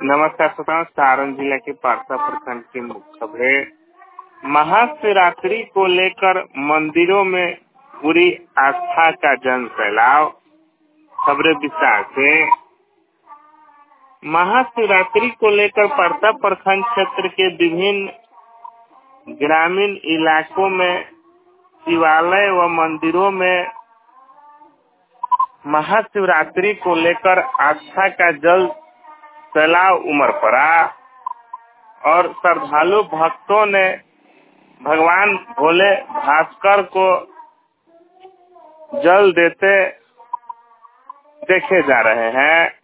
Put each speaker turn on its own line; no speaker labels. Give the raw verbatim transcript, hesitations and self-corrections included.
नमस्कार श्रोताओं, सारण जिला के पारसा प्रखंड की मुख्य खबरें। महाशिवरात्रि को लेकर मंदिरों में पूरी आस्था का जन सैलाव। खबरें विस्तार से। महाशिवरात्रि को लेकर पारसा प्रखंड क्षेत्र के विभिन्न ग्रामीण इलाकों में शिवालय व मंदिरों में महाशिवरात्रि को लेकर आस्था का जल सैलाव उमड़ पड़ा और श्रद्धालु भक्तों ने भगवान भोले भास्कर को जल देते देखे जा रहे हैं।